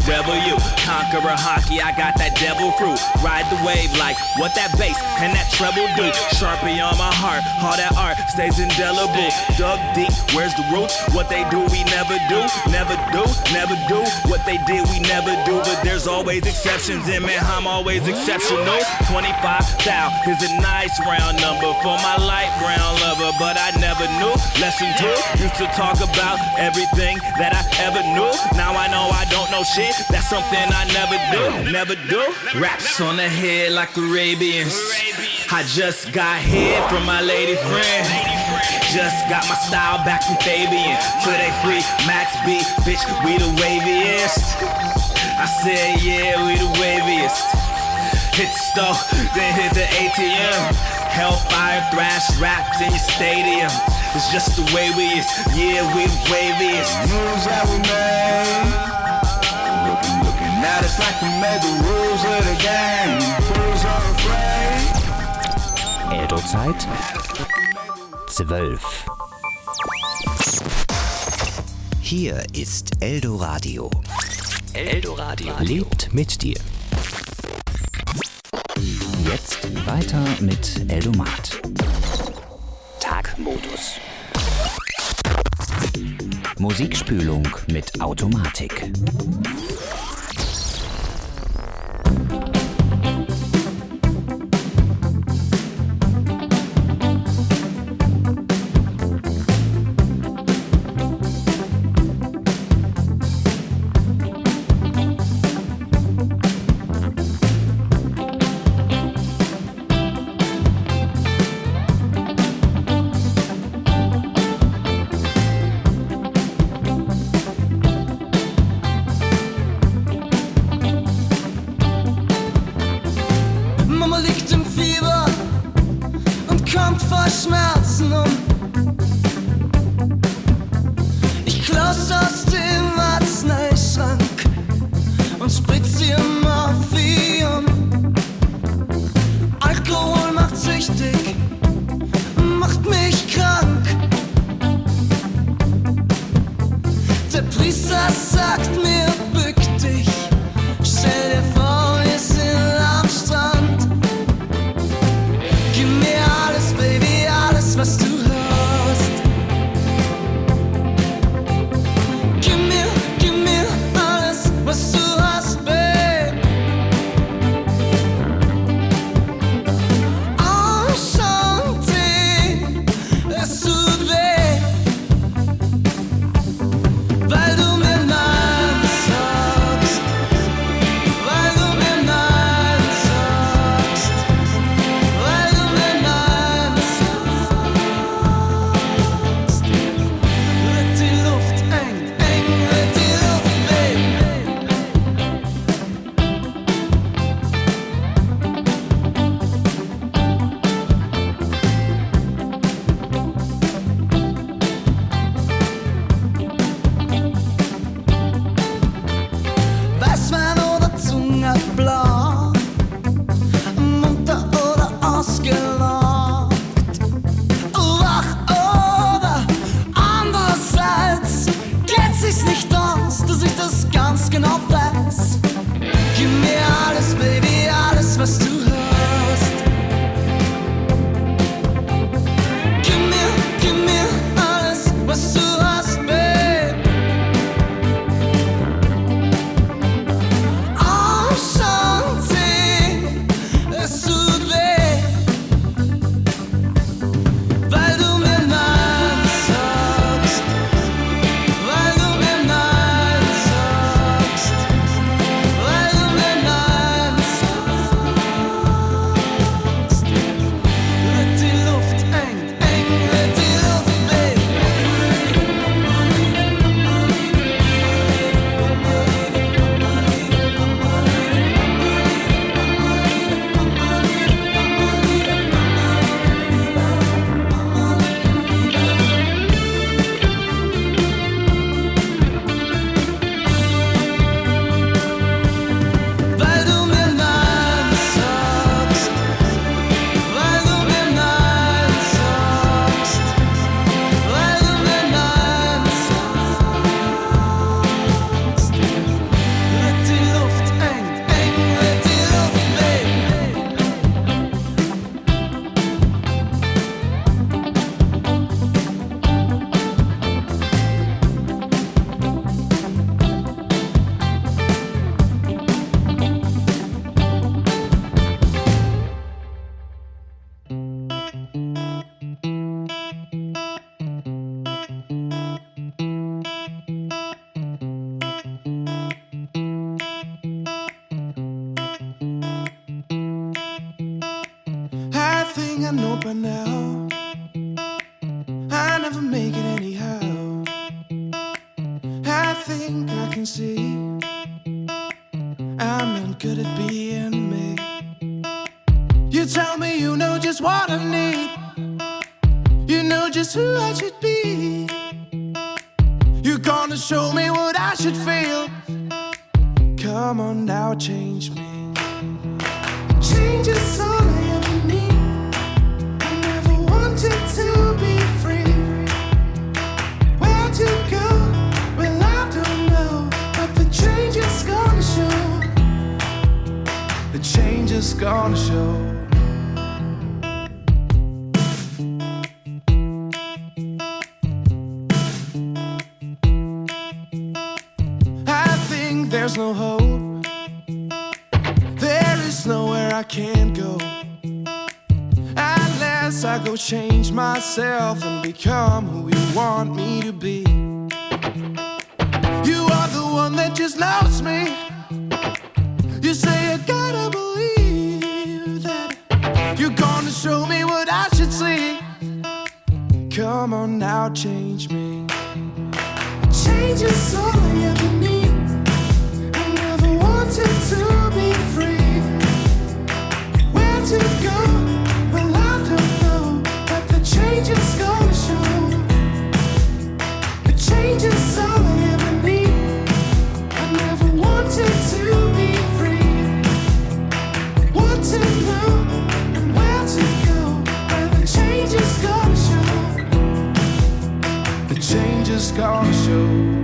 W. Conqueror hockey, I got that devil fruit. Ride the wave like what that bass and that treble do. Sharpie on my heart, all that art stays indelible. Dug deep, where's the roots? What they do, we never do. Never do, never do. What they did, we never do. But there's always exceptions, and man, I'm always exceptional. 25,000 is a nice round number for my light brown lover, but I never knew. Lesson 2, used to talk about everything that I ever knew. Now I know I don't know shit, that's something I never do, never do. Raps on the head like Arabians. I just got head from my lady friend. Just got my style back from Fabian. So they free Max B, bitch, we the waviest. I said yeah, we the waviest. Hit the stove, then hit the ATM. Hellfire, thrash, raps in your stadium. It's just the way we is, yeah, we the waviest. Moves that we made. Looking at us like we made the rules of the game. Fools are afraid. Eldo-Zeit 12. Hier ist Eldoradio. Eldoradio lebt mit dir. Jetzt weiter mit Eldomat. Tagmodus. Musikspülung mit Automatik. thing I know by now, I never make it anyhow. I think I can see I'm not good at being me. You tell me you know just what I need, you know just who I should be. You're gonna show me what I should feel. Come on now, change me. Change is all I ever need. I never wanted to be free. Where to go? Well, I don't know, but the change is gonna show. The change is gonna show. There's no hope, there is nowhere I can't go, unless I go change myself and become who you want me to be. You are the one that just loves me. You say I gotta believe that you're gonna show me what I should see. Come on now, change me. Change is all I ever need. Wanted to be free. Where to go? Well, I don't know, but the change is gonna show. The change is all I ever need. I never wanted to be free. What to know and where to go? Well, the change is gonna show. The change is gonna show.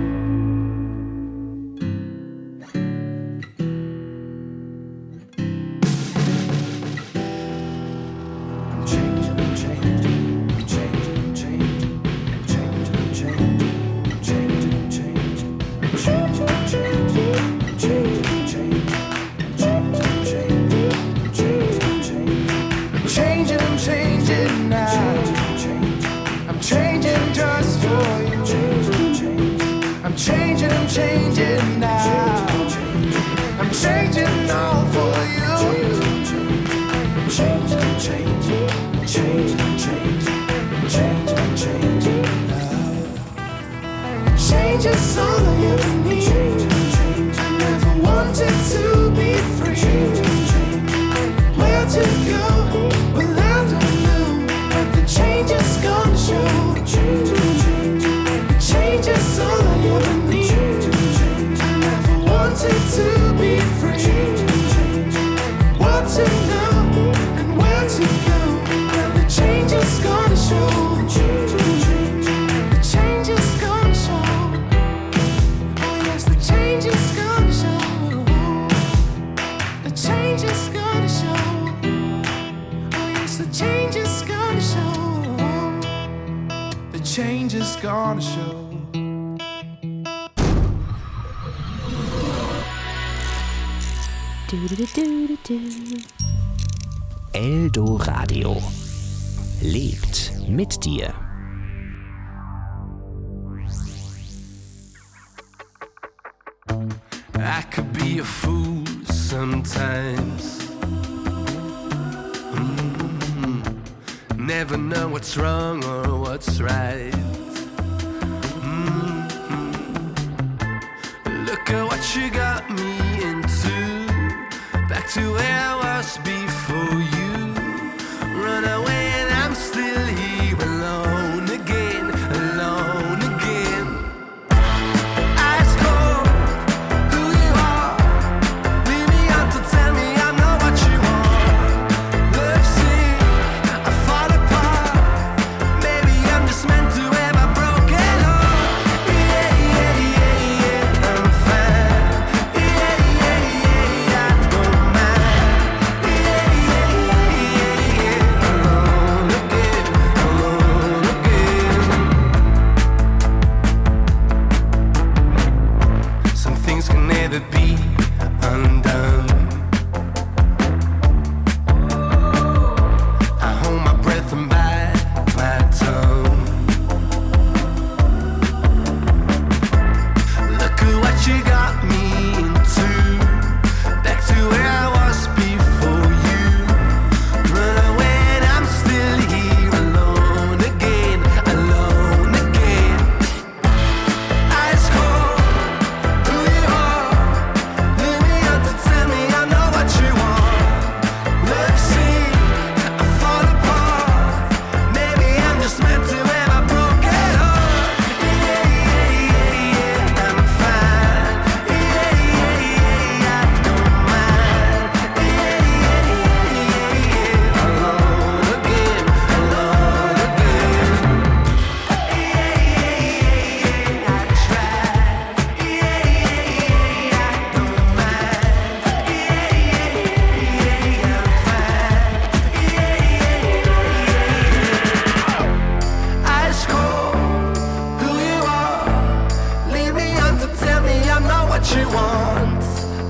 Eldoradio lebt mit dir. I could be a fool sometimes. Never know what's wrong or what's right. Look at what you got me into. Back to where I was before you. Run away and I'm still here alone again, alone again. Ice cold, who you are. Leave me out to tell me I'm not what you want. Love sick, I fall apart. Maybe I'm just meant to have a broken heart. Yeah, yeah, yeah, yeah, I'm fine. Yeah, yeah, yeah, I don't mind. Yeah, yeah, yeah, yeah, alone again, alone again. Some things can never be undone. I hold my breath and bite my tongue. Look at what you got me into. Back to where I was before you. Run away and I'm still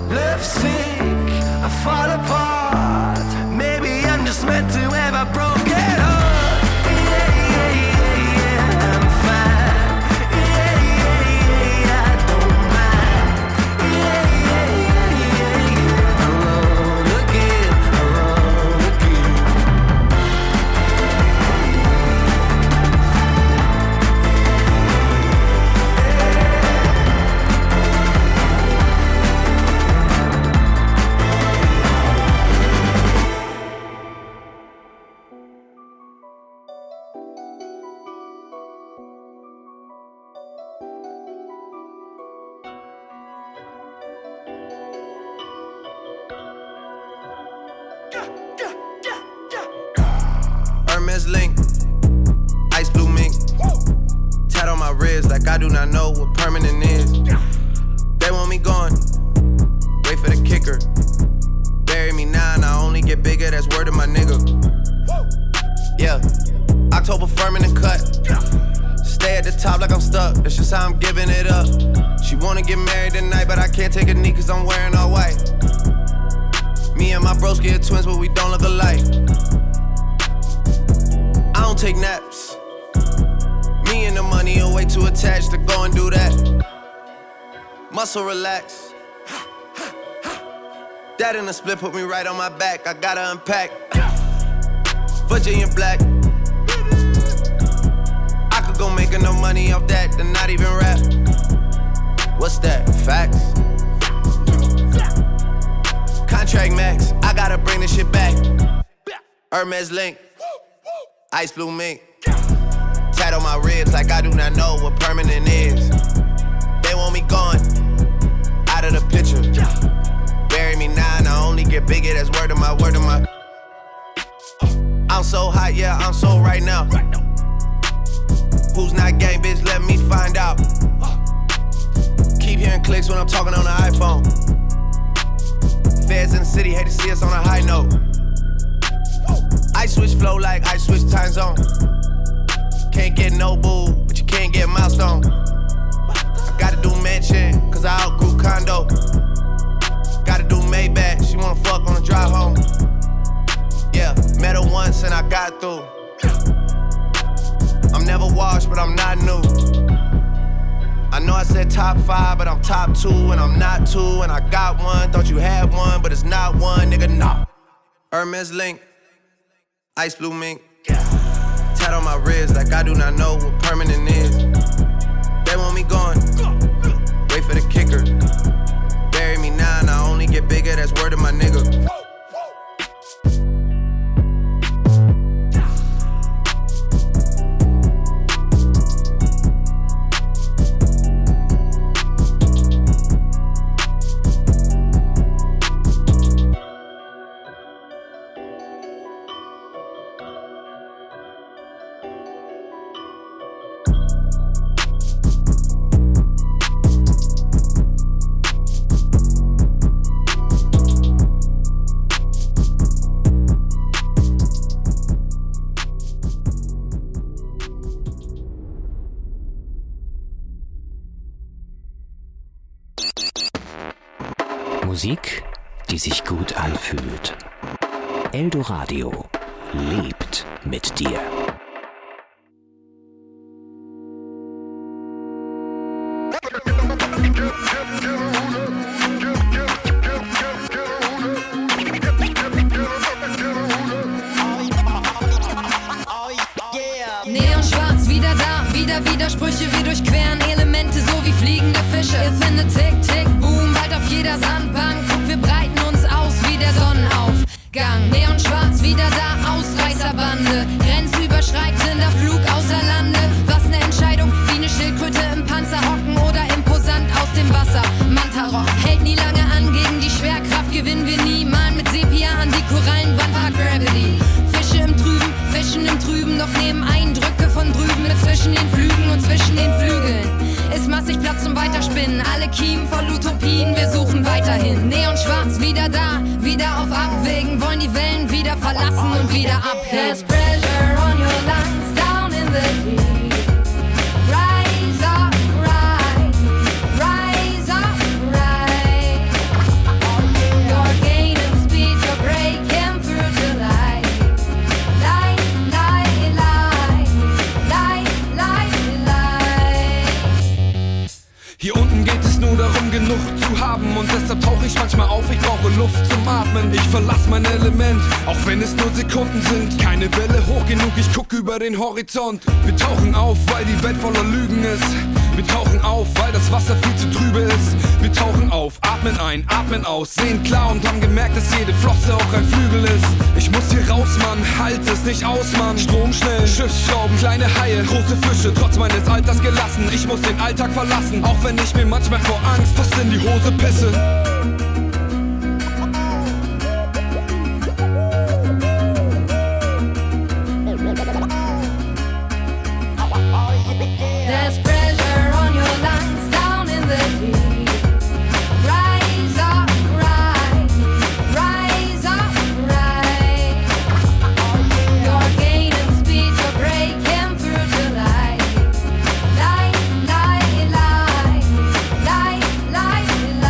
love sick, I fall apart. Maybe I'm just meant to have a broken heart. Yeah, I'm fine. Yeah, I don't mind. Yeah, alone again, alone again. Hermes link, ice blue mink. Tat on my wrist like I do not know what permanent is. They want me gone, wait for the kicker. Bury me now and I only get bigger, that's word of my nigga. Yeah, October firm in the cut. Stay at the top like I'm stuck, that's just how I'm giving it up. She wanna get married tonight, but I can't take a knee cause I'm wearing all white. Me and my broski are twins, but we don't look alike. I don't take naps. Me and the money are way too attached to go and do that. Muscle relax. That in the split put me right on my back. I gotta unpack. Virginia black. I could go make enough money off that and not even rap. What's that? Facts? Contract max. I gotta bring this shit back. Hermes link. Ice blue mink. Tat on my ribs like I do not know what permanent is. They want me gone, out of the picture. Bury me now and I only get bigger, that's word of my. I'm so hot, yeah, I'm so right now. Who's not gang, bitch, let me find out. Keep hearing clicks when I'm talking on the iPhone. Feds in the city hate to see us on a high note. I switch flow like I switch time zone. Can't get no boo, but you can't get milestone. I gotta do mansion, cause I outgrew condo. Gotta do Maybach, she wanna fuck on the drive home. Yeah, met her once and I got through. I'm never washed, but I'm not new. I know I said top 5, but I'm top 2, and I'm not 2, and I got one. Thought you had one, but it's not one, nigga, nah. Hermes link. Ice blue mink. Tat on my wrist like I do not know what permanent is. They want me gone, wait for the kicker. Bury me now and I only get bigger, that's word of my nigga. Musik, die sich gut anfühlt. Eldoradio lebt mit dir. Neonschwarz, wieder da, wieder Widersprüche, wir durchqueren Elemente, so wie fliegende Fische. Ihr findet Tick, Tick, Boom, bald auf jeder Sandbank. Guck, wir breiten uns aus wie der Sonnenaufgang. Neonschwarz, wieder da, Ausreißerbande. Grenzüberschreitender Flug außer Lande. Was ne Entscheidung, wie ne Schildkröte im Panzer hocken oder imposant aus dem Wasser. Mantarock hält nie lange an, gegen die Schwerkraft gewinnen wir nie. Malen mit Sepia an die Korallenwand, war Gravity. Fische im Trüben, Fischen im Trüben, doch nehmen Eindrücke von drüben mit zwischen den Flügen und zwischen den Flügeln. Ist massig Platz zum Weiterspinnen, alle Kiemen voll Utopien, wir suchen weiterhin. Neonschwarz, wieder da, wieder auf Abwägen, wollen die Wellen wieder verlassen und wieder abheben. There's pressure on your lungs, down in the deep. Rise up, rise, rise up, rise. deshalb tauche ich manchmal auf. Ich brauche Luft zum Atmen, ich verlass mein Element, auch wenn es nur Sekunden sind. Keine Welle hoch genug, ich guck über den Horizont. Wir tauchen auf, weil die Welt voller Lügen ist. Wir tauchen auf, weil das Wasser viel zu trübe ist. Wir tauchen auf, atmen ein, atmen aus, sehen klar und haben gemerkt, dass jede Flosse auch ein Flügel ist. Ich muss hier raus, Mann, halt es nicht aus, Mann. Strom schnell, Schiffsschrauben, kleine Haie, große Fische, trotz meines Alters gelassen. Ich muss den Alltag verlassen, auch wenn ich mir manchmal vor Angst fast in die Hose pisse. There's pressure on your lungs down in the deep. Rise up, rise, rise up, rise. You're gaining speed, you're breaking through to light. Light, light, light, light, light,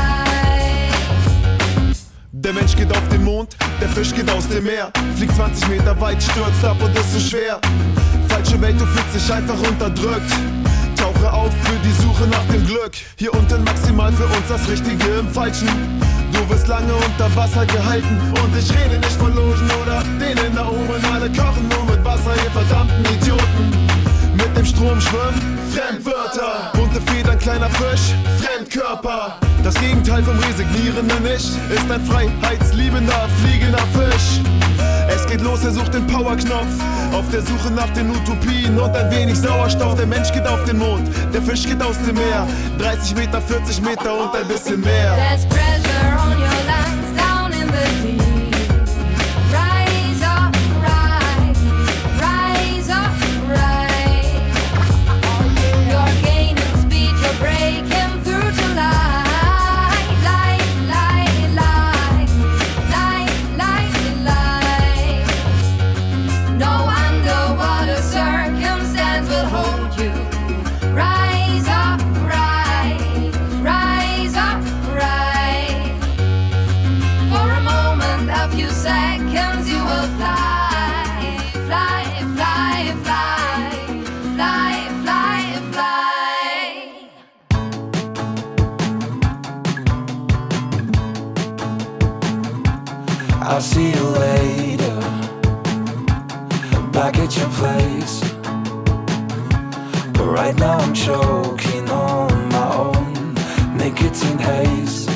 light. Der Mensch geht auf den Mond, der Fisch geht aus dem Meer. Fliegt 20 Meter weit, stürzt ab und ist so schwer. Falsche Welt, du fühlst dich einfach unterdrückt. Tauche auf für die Suche nach dem Glück. Hier unten maximal für uns das Richtige im Falschen. Du wirst lange unter Wasser gehalten. Und ich rede nicht von Logen oder denen da oben. Alle kochen nur mit Wasser, ihr verdammten Idioten. Mit dem Strom schwimmen, Fremdwörter. Bunte Federn, kleiner Fisch, Fremdkörper. Das Gegenteil vom Resignierenden Ich ist ein freiheitsliebender, fliegender Fisch. Es geht los, er sucht den Powerknopf. Auf der Suche nach den Utopien und ein wenig Sauerstoff. Der Mensch geht auf den Mond, der Fisch geht aus dem Meer. 30 Meter, 40 Meter und ein bisschen mehr. There's pressure on your lungs down in the deep. Rise up, rise, rise up, rise. You're gaining speed, you're breaking through to light. Light, light, light, light, light, light. No underwater circumstance will hold you. Rise up, rise up, rise. For a moment, a few seconds, you will fly, fly, fly, fly, fly, fly, fly. I'll see you later, back at your place. But right now I'm choking on my own nicotine haze.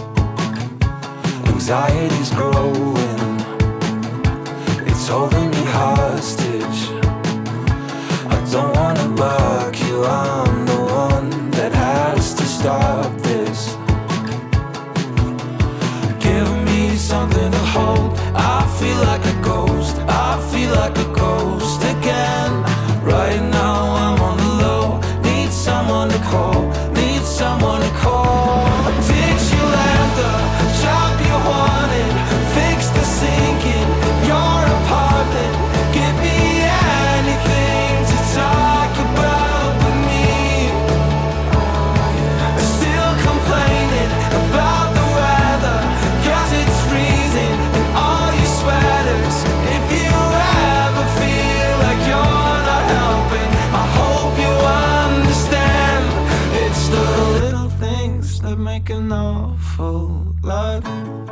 Anxiety's growing, it's holding me hostage. I don't wanna bug you, I'm the one that has to stop this. Give me something to hold. I feel like a ghost, I feel like a ghost again. Right now I'm on the low, need someone to call, need someone to call. Did you land the job you wanted? Fix the sink in your apartment. Give me anything to talk about with me. Still complaining about the weather, 'cause it's freezing in all your sweaters. If you ever feel like you're not helping, I hope you understand. It's the little things that make an awful lot.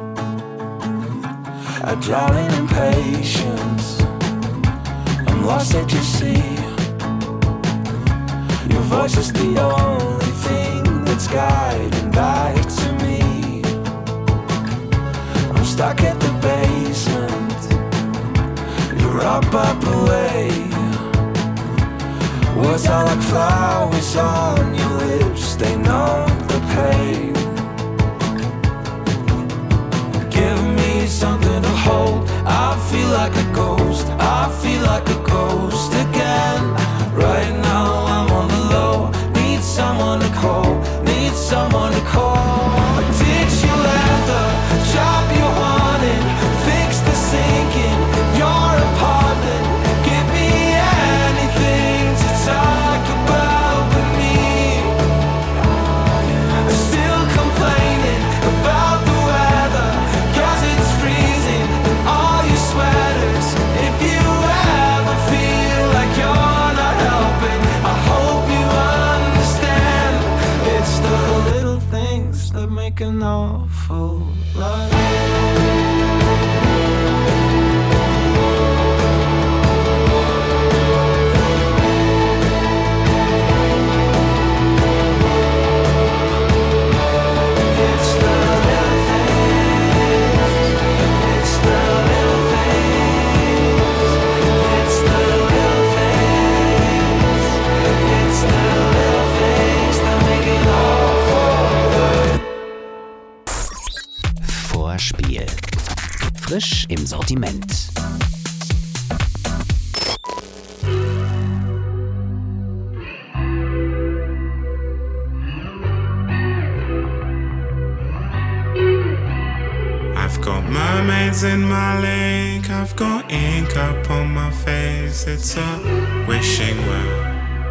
I drown in impatience, I'm lost at your sea. Your voice is the only thing that's guiding back to me. I'm stuck at the basement, you're up away. Words are like flowers on your lips, they numb the pain. Give me something to hold, I feel like a ghost, I feel like a ghost again. Right now I'm on the low, need someone to call, need someone to call. Did you land the job you wanted? Fix the sink in your apartment. Give me anything to talk about with me. Still beautiful life. Vorspiel. Frisch im Sortiment. I've got mermaids in my lake, I've got ink up on my face, it's a wishing well.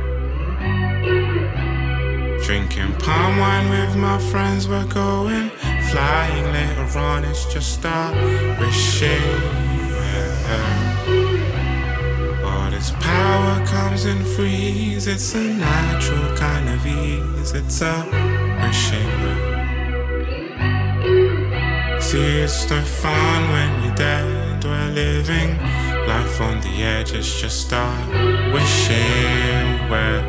Drinking palm wine with my friends, we're going flying later on, it's just a wishing well. But its power comes in freeze, it's a natural kind of ease, it's a wishing well. See, it's no fun when you're dead, we're living life on the edge, it's just a wishing well.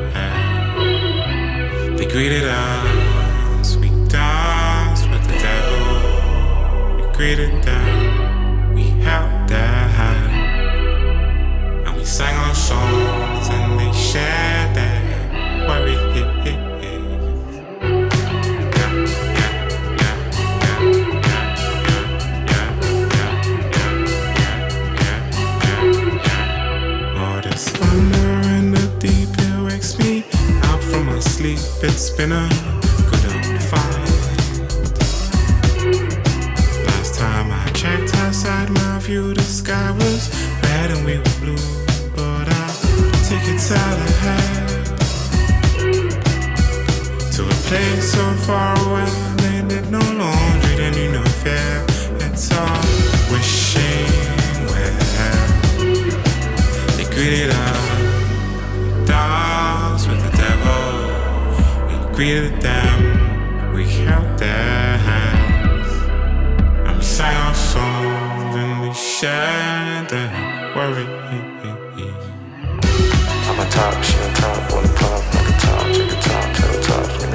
They greeted us, we danced with the devil. We greeted them, we held their hand, and we sang our songs and they shared their worries. Sleep, it's been a good old fight. Last time I checked outside my view, the sky was red and we were blue. But I'll take it out ahead to a place so far away. They did no laundry, they knew no fear. It's all wishing well. They greeted us, dance with the devil. Greeted them, we held their hands, and we sang our songs and we shared their worries. I'm on top, she on top, on the pop, like a top, take a top, tell the top, give me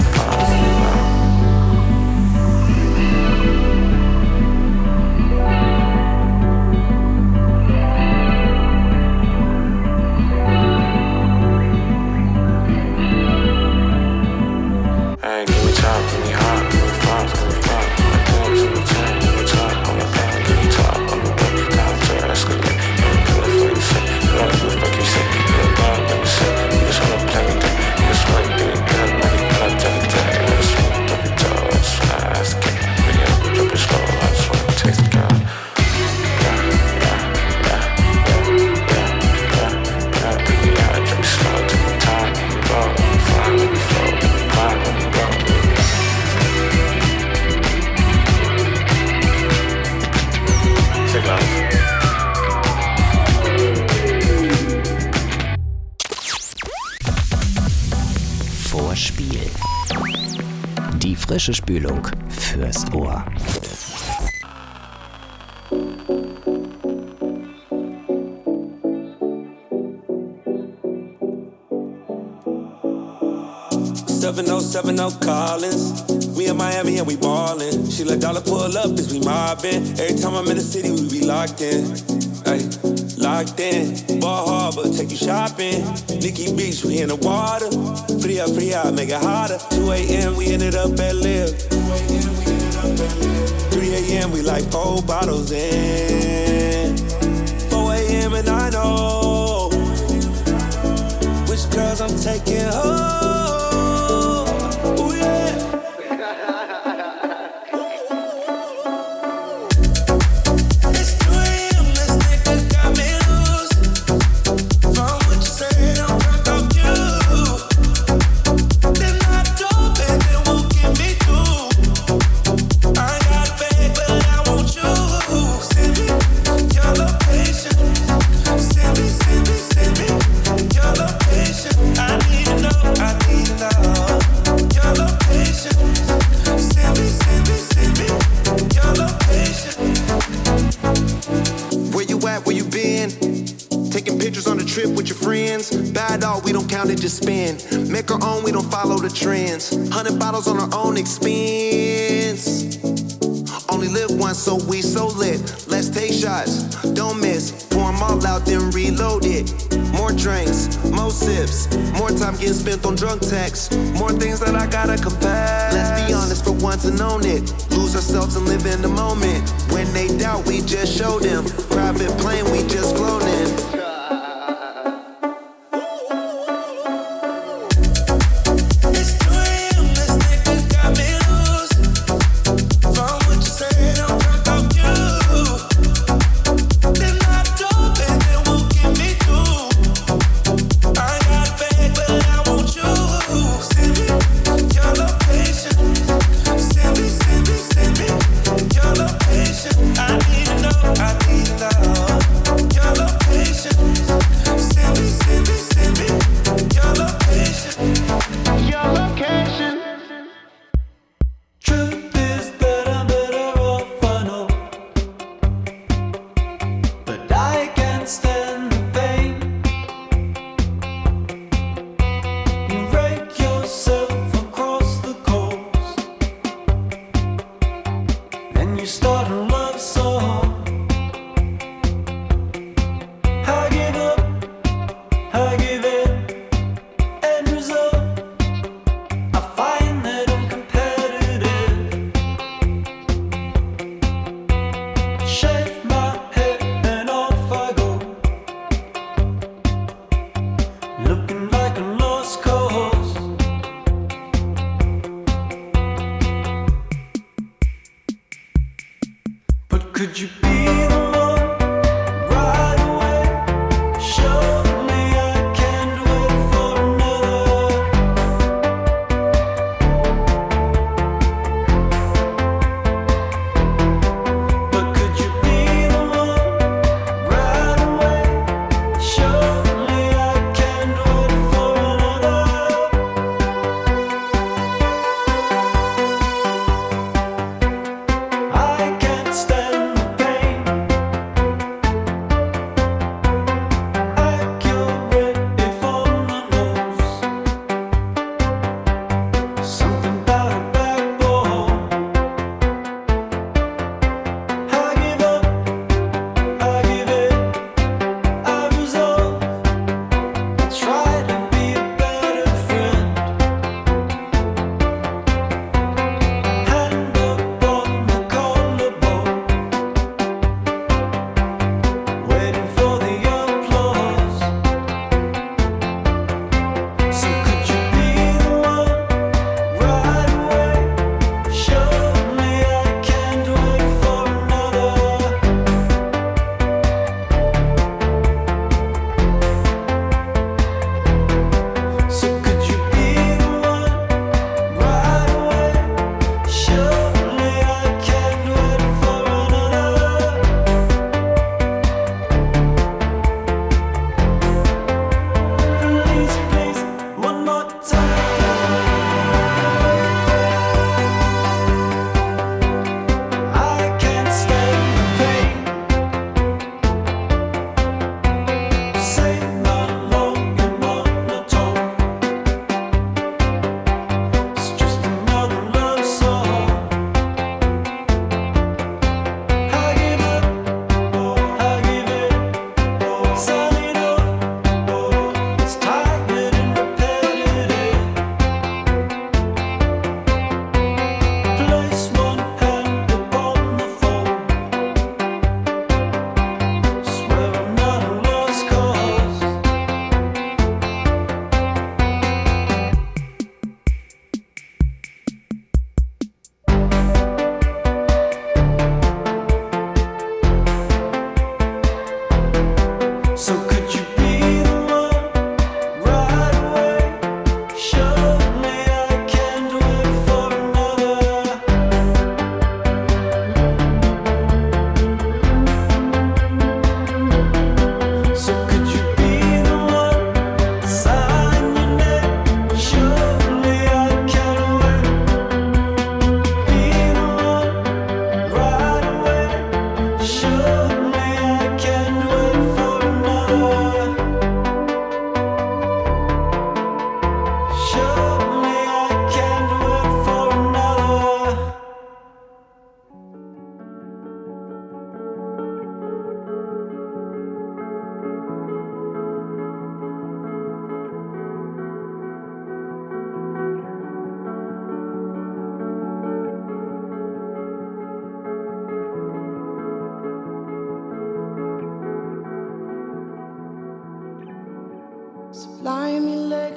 Vorspiel. Die frische Spülung fürs Ohr. Collins. We in Miami and we ballin'. She let dollar pull up as we mobbin'. Every time I'm in the city, we be locked in. Ay, locked in. Ball Harbor, take you shopping. Nikki Beach, we in the water. Free up, make it hotter. 2 a.m. we ended up at Live. 3 a.m. we like 4 bottles in. 4 a.m. and I know which girls I'm taking home. I trip with your friends. Bad dog, we don't count it, just spend. Make our own, we don't follow the trends. 100 bottles on our own expense. Only live once, so we so lit. Let's take shots, don't miss. Pour them all out, then reload it. More drinks, more sips. More time getting spent on drunk texts. More things that I gotta confess. Let's be honest for once and own it. Lose ourselves and live in the moment. When they doubt, we just show them. Private plane, we just flown in.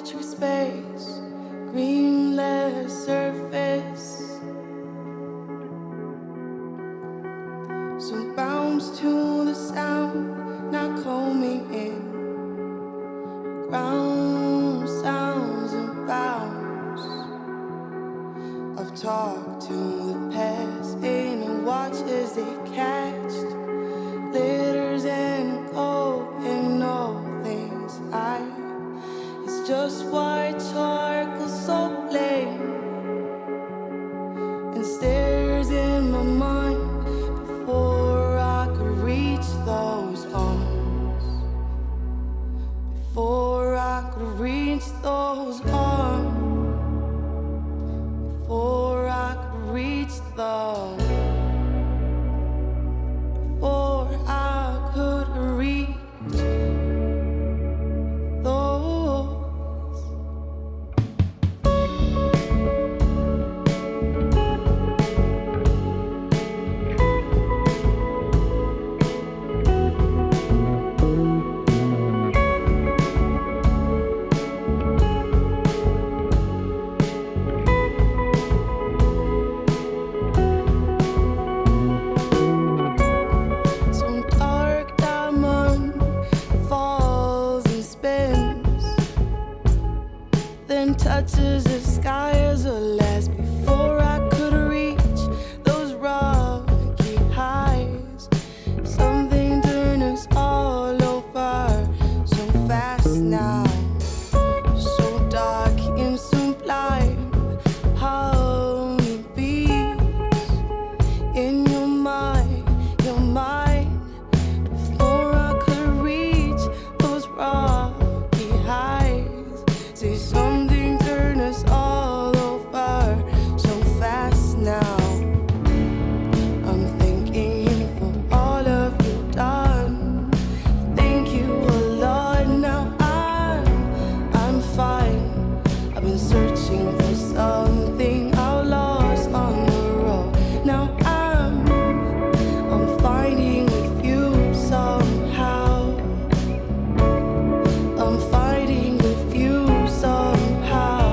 electric space, greenless surface. So bounce to the sound, not combing in. Ground sounds and bounds of talk to the past. Ain't no watches they catched, glitters and gold and all things it's just white charcoal so plain, and stares in my mind before I could reach those arms, before I could reach those arms, before I could reach those, before I could reach those. Touches the sky as a last before I could reach those rocky heights. Something turned us all over so fast now, so dark and so blind. How many beats in your mind before I could reach those rocky heights? Say something turn us all over so fast now. I'm thanking for all of you done. Thank you a lot. Now I'm fine. I've been searching for something I lost on the road. Now I'm finding with you somehow. I'm fighting with you somehow.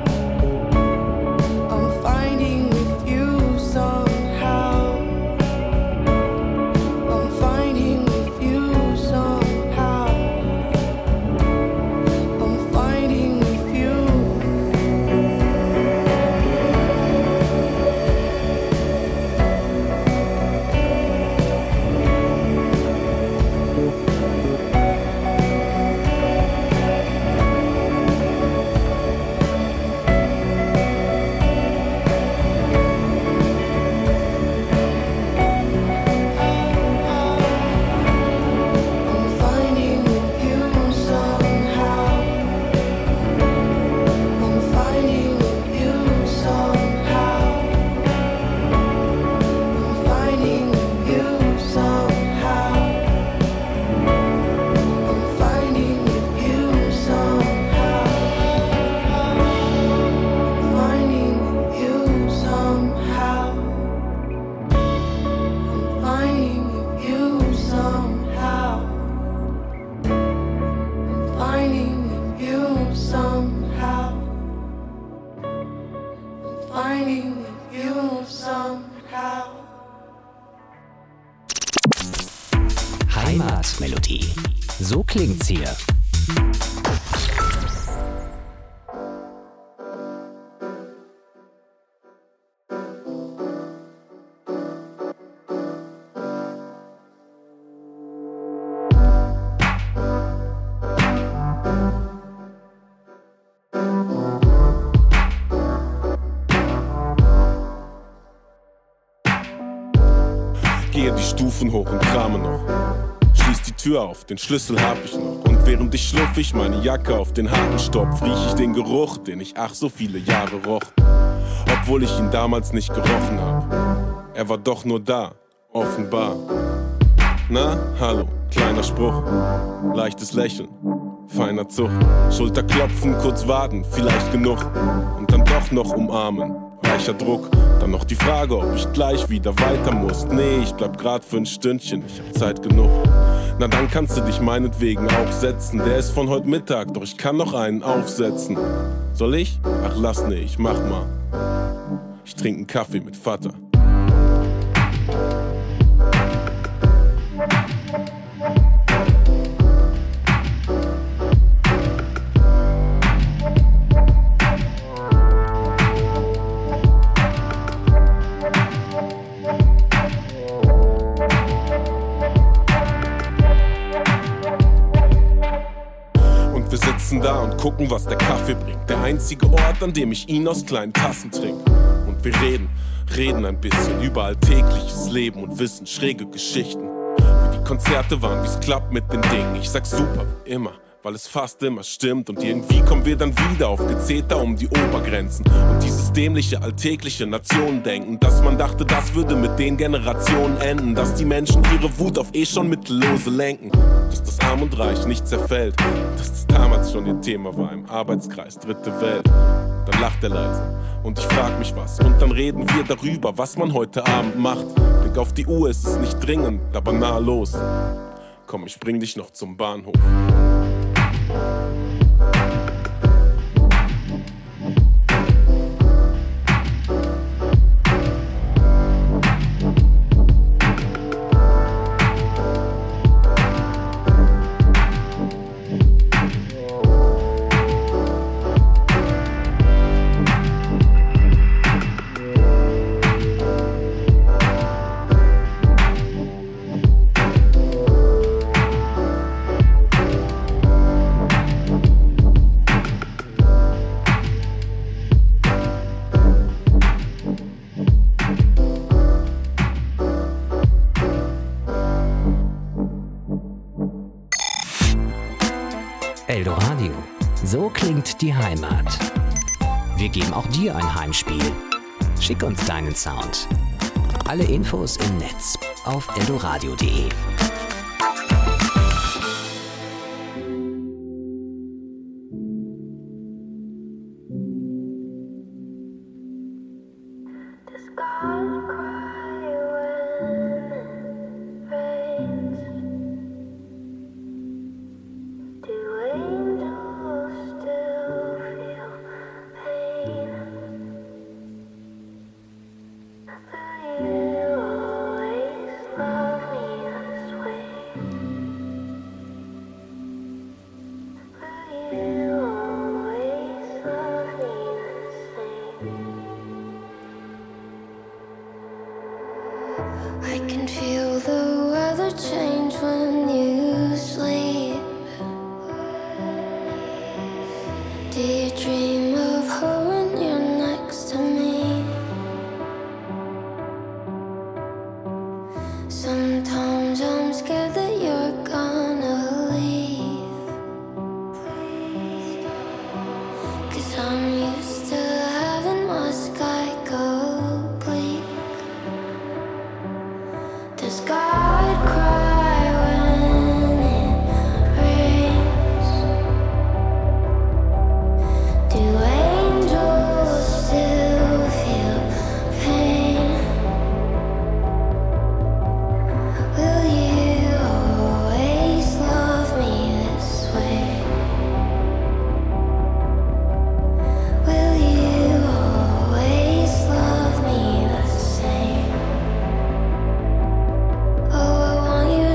I'm finding with you somehow. I'm finding with you somehow. I'm finding with you. I'm finding with you somehow. I'm finding with you somehow. I'm finding with you somehow. I'm finding with you somehow. I'm finding with you somehow. I'm finding with you somehow. I'm finding with you somehow. I'm finding with you somehow. Heimatmelodie. So klingt's hier. Gehe die Stufen hoch und krame noch. Schließ die Tür auf, den Schlüssel hab ich noch. Und während ich schlürf ich meine Jacke auf den harten Stopp, riech ich den Geruch, den ich ach so viele Jahre roch. Obwohl ich ihn damals nicht gerochen hab. Er war doch nur da, offenbar. Na, hallo, kleiner Spruch, leichtes Lächeln, feiner Zug. Schulterklopfen, kurz warten, vielleicht genug. Und dann doch noch umarmen, gleicher Druck. Dann noch die Frage, ob ich gleich wieder weiter muss. Nee, ich bleib grad für ein Stündchen, ich hab Zeit genug. Na dann kannst du dich meinetwegen auch setzen. Der ist von heute Mittag, doch ich kann noch einen aufsetzen. Soll ich? Ach lass, nee, ich mach mal. Ich trinke einen Kaffee mit Vater. Da und gucken, was der Kaffee bringt. Der einzige Ort, an dem ich ihn aus kleinen Tassen trinke. Und wir reden ein bisschen über alltägliches Leben und wissen schräge Geschichten. Wie die Konzerte waren, wie's klappt mit den Dingen. Ich sag super, wie immer, weil es fast immer stimmt. Und irgendwie kommen wir dann wieder auf Gezeter um die Obergrenzen. Und dieses dämliche, alltägliche Nationendenken, dass man dachte, das würde mit den Generationen enden. Dass die Menschen ihre Wut auf schon Mittellose lenken. Dass das Arm und Reich nicht zerfällt. Dass das damals schon ihr Thema war im Arbeitskreis Dritte Welt. Dann lacht er leise und ich frag mich was. Und dann reden wir darüber, was man heute Abend macht. Blick auf die Uhr, es ist nicht dringend, aber nah los. Komm, ich bring dich noch zum Bahnhof. Eldoradio. So klingt die Heimat. Wir geben auch dir ein Heimspiel. Schick uns deinen Sound. Alle Infos im Netz auf eldoradio.de. I can feel the weather change when you sleep. Do you dream of her when you're next to me? Sometimes I'm scared that you're gonna leave, 'cause I'm used to having my sky go bleak. Does God cry when it rains? Do angels still feel pain? Will you always love me this way? Will you always love me the same? Oh, I want you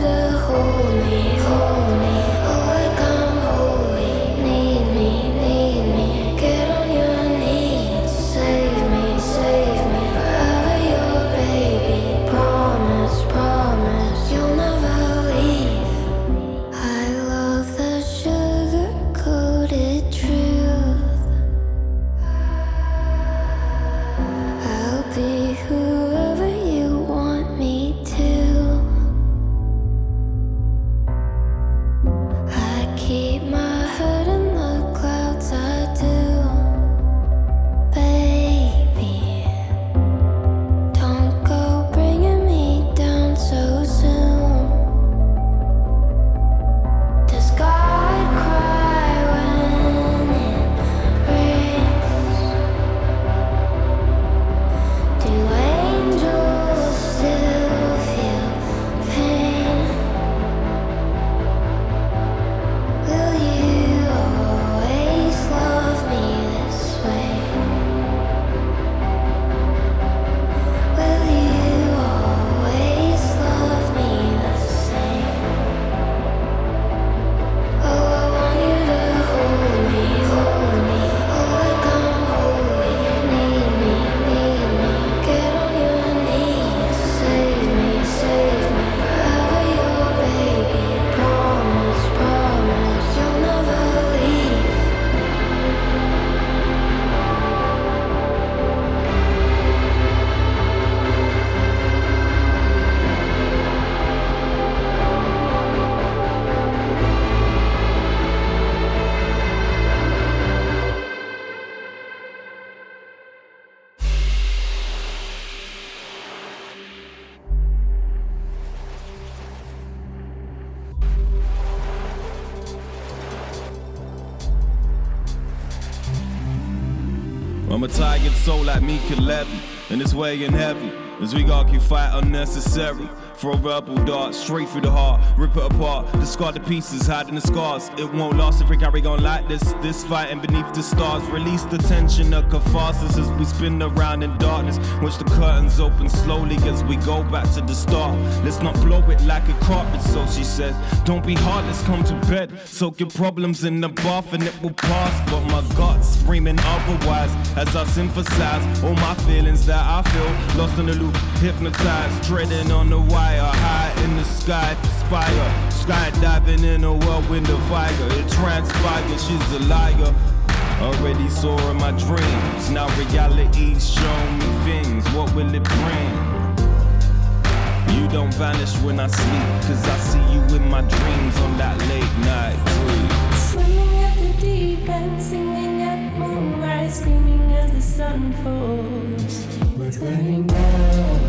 I'm a tired soul like Meek 11, and it's weighing heavy as we gotta keep fight unnecessary. Throw a rebel dart straight through the heart, rip it apart, discard the pieces, hiding the scars. It won't last if we carry on like this fighting beneath the stars. Release the tension of catharsis as we spin around in darkness. Watch the curtains open slowly as we go back to the start. Let's not blow it like a carpet, so she says. Don't be hard, let's come to bed. Soak your problems in the bath and it will pass. But my gut's screaming otherwise as I synthesize all my feelings that I feel. Lost in the loop, hypnotized, treading on the wire. High in the sky, perspire, skydiving in a whirlwind of fire. It transpires, she's a liar. Already saw in my dreams, now reality's showing me things. What will it bring? You don't vanish when I sleep, cause I see you in my dreams on that late night cruise. Swimming at the deep end, singing at moonrise, screaming as the sun falls. We're going down.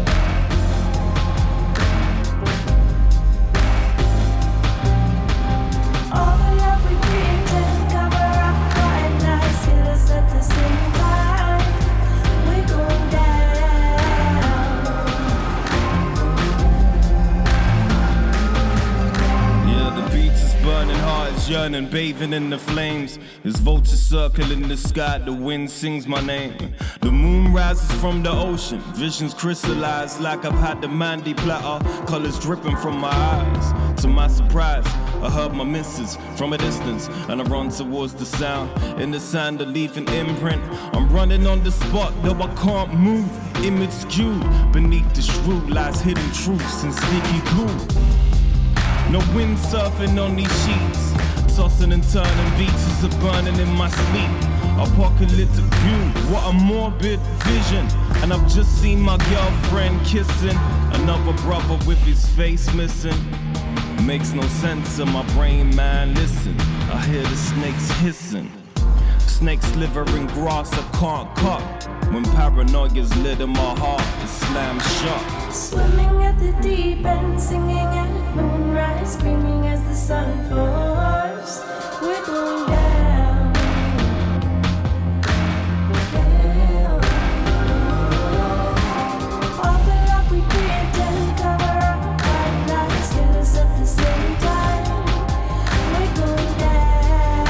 All the love we pretend, cover up white lies, kill us at the same time. We're going down. Yeah, the beach is burning, heart is yearning, bathing in the flames. There's vultures circling the sky, the wind sings my name. The moon rises from the ocean, visions crystallize like I've had the Mandy platter, colors dripping from my eyes. To my surprise, I heard my missus from a distance, and I run towards the sound. In the sand, a leaf and imprint. I'm running on the spot, though I can't move. Image skewed, beneath the shrew lies hidden truths and sticky glue. No wind surfing on these sheets, tossing and turning, beaches are burning in my sleep. Apocalyptic view, what a morbid vision. And I've just seen my girlfriend kissing another brother with his face missing. Makes no sense in my brain, man, listen. I hear the snakes hissing. Snakes slithering grass I can't cut. When paranoia's lit in my heart, it slams shut. Swimming at the deep end, singing at moonrise, screaming as the sun falls. We're going down, down. All the love we pretend, cover up white lies, kill us at the same time. We're going down.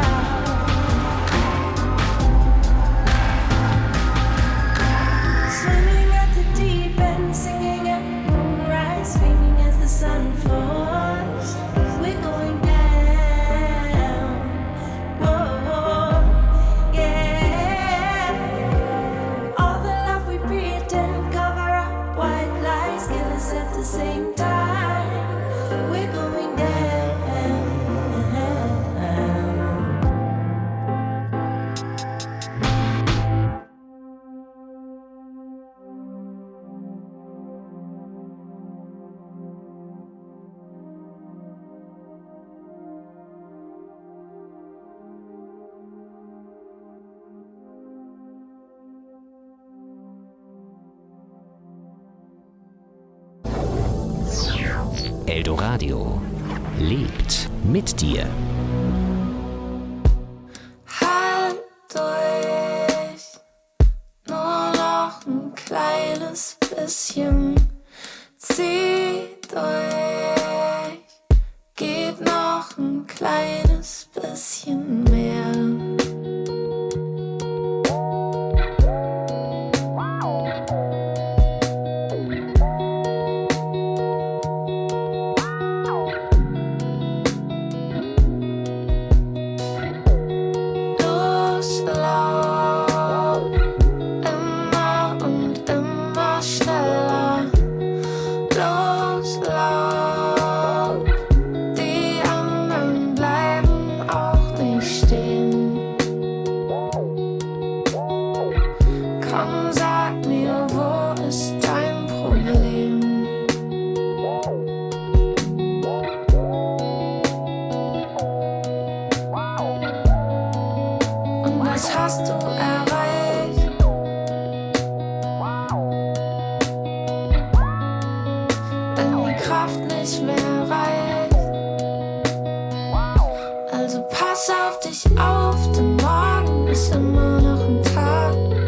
Swimming at the deep end, singing at moonrise, screaming as the sun falls. We're going down. Whoa, yeah. All the love we pretend, cover up white lies, kill us at the same time. We're going down. Eldoradio lebt mit dir. Halt durch, nur noch ein kleines bisschen. Zieh durch, gib noch ein kleines bisschen mehr. Loslauf, immer und immer schneller. Loslauf, die anderen bleiben auch nicht stehen. Komm, sag mir, wo ist dein Problem? Und was hast du erreicht? Wenn die Kraft nicht mehr reicht. Also pass auf dich auf, denn morgen ist immer noch ein Tag.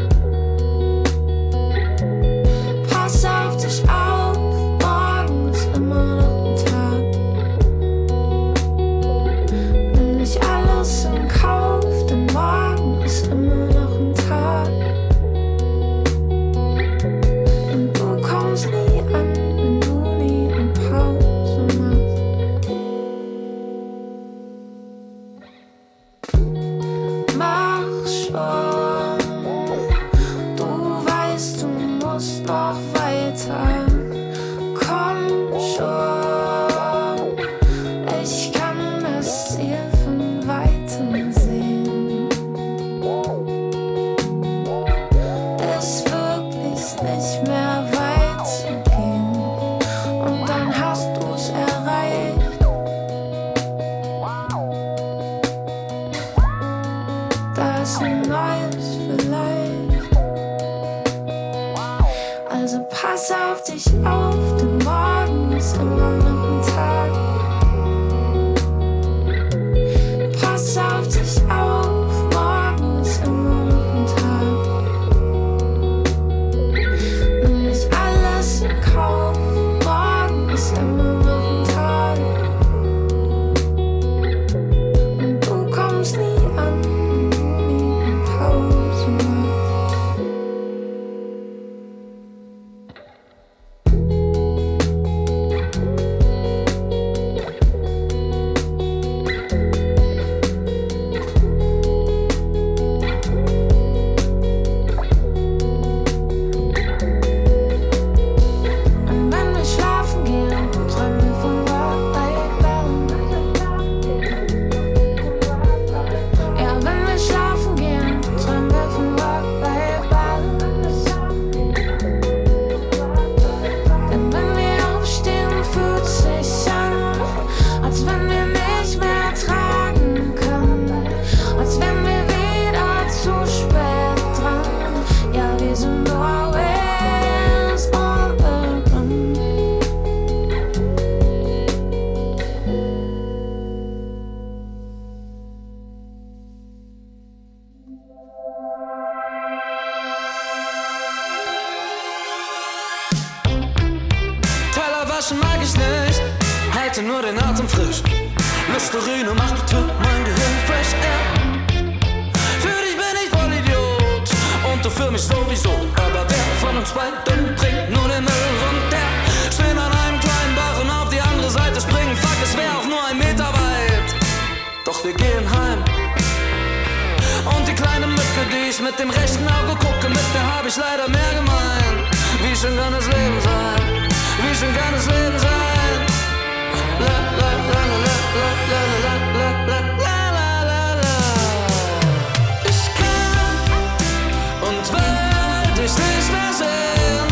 Waschen mag ich nicht, halte nur den Atem frisch. Listerine macht mein Gehirn fresh air. Für dich bin ich voll Idiot und du für mich sowieso. Aber wer von uns beiden trinkt nur den Müll runter? Stehen an einem kleinen Bach und auf die andere Seite springen. Fuck, es wäre auch nur 1 Meter weit. Doch wir gehen heim. Und die kleine Mücke, die ich mit dem rechten Auge gucke, mit der hab ich leider mehr gemein. Wie schön kann das Leben sein? Wie schön kann das Leben sein? La la la la la la la la la la la. Ich kann und will dich nicht mehr sehen.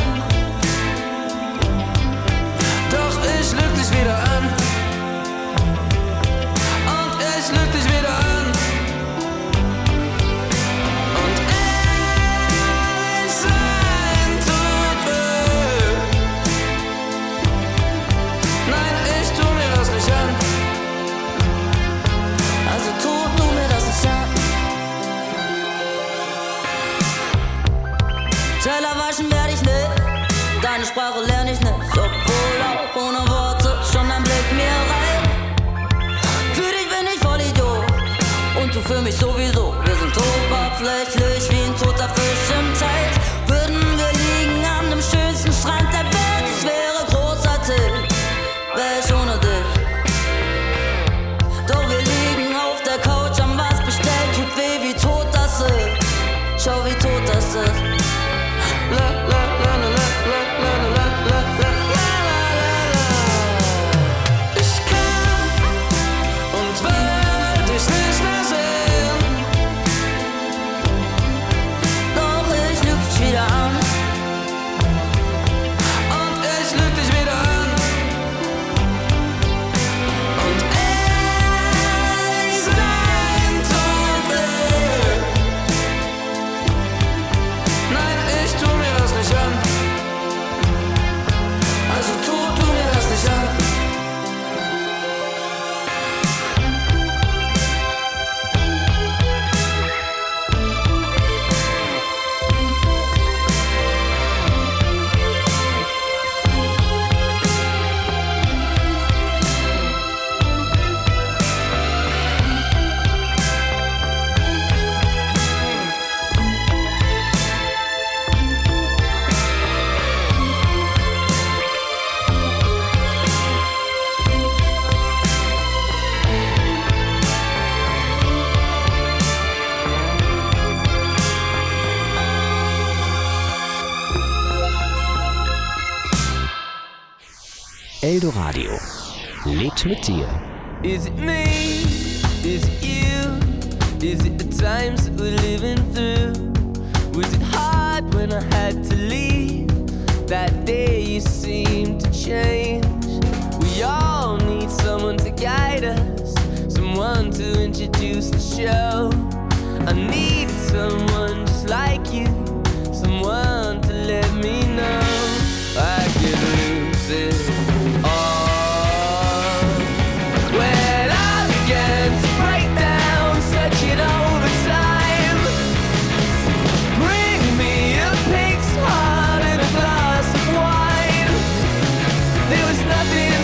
Doch ich lüg dich wieder an. Und ich lüg dich wieder an. Und ehrlich sein tut weh. Nein, ich tu mir das nicht an. Also tu mir das nicht an. Teller waschen werd ich nicht, deine Sprache lerne ich nicht. Obwohl auch ohne Worte schon ein Blick mir reicht. Für dich bin ich voll Idiot und du für mich sowieso. Wir sind oberflächlich wie ein toter Fisch im Teich. Würden wir liegen an dem schönsten Strand der Welt, es wäre großartig, wär ich ohne dich. Doch wir liegen auf der Couch, haben was bestellt, tut weh, wie tot das ist. Schau, wie tot das ist. La la la la la la la la la la. Ich kann und will dich nicht mehr sehen. Doch ich lüg dich wieder an. Und ich lüg dich wieder an. Und ehrlich sein tut weh. Nein, ich tu mir das nicht an. Also tu mir das nicht an. Eldoradio lebt mit dir. Is it me? Is it you? Is it the times that we're living through? Was it hard when I had to leave? That day you seemed to change. We all need someone to guide us, someone to introduce the show. I need someone just like you, someone to let me know I could lose it. Nothing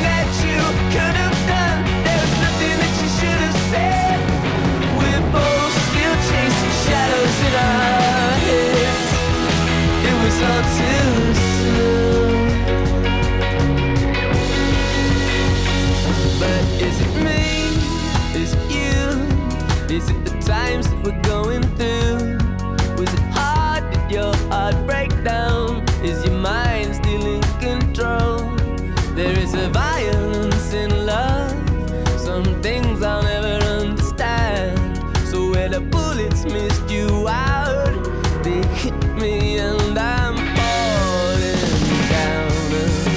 There is a violence in love, some things I'll never understand. So where the bullets missed you out, they hit me and I'm falling down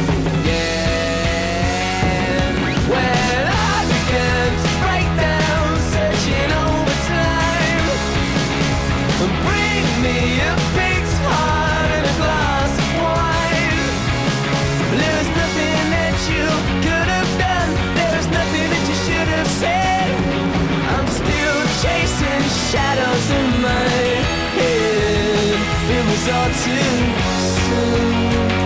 again. When I began to break down, searching over time, bring me a pig's heart and a glass of wine. There was nothing that you could have done, there was nothing that you should have said. I'm still chasing shadows in my head. It was all too soon.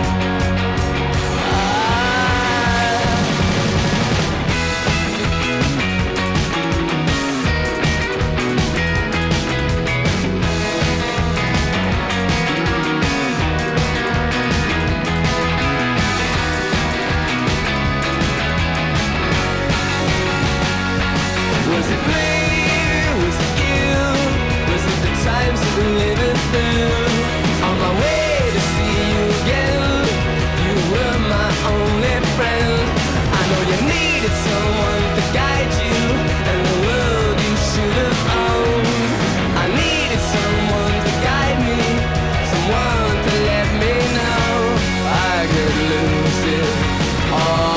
Was it me? Was it you? Was it the times that we're living through? On my way to see you again, you were my only friend. I know you needed someone to guide you, and the world you should have owned. I needed someone to guide me, someone to let me know I could lose it all.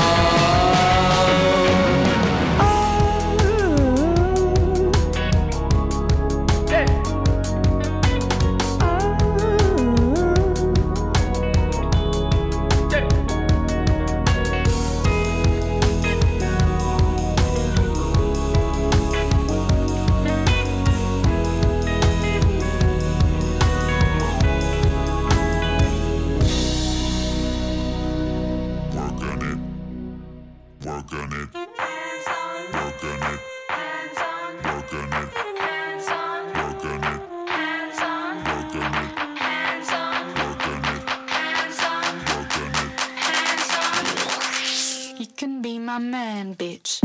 You can be my man, bitch.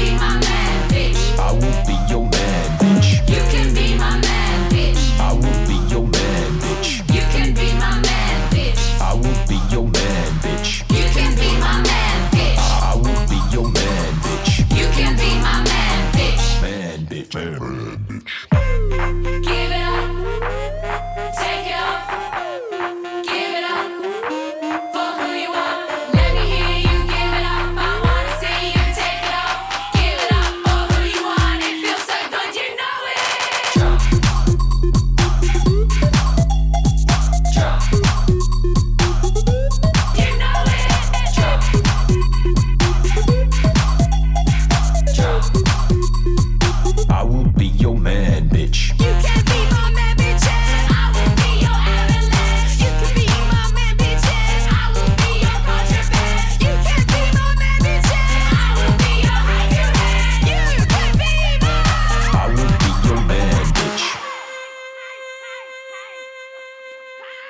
I will be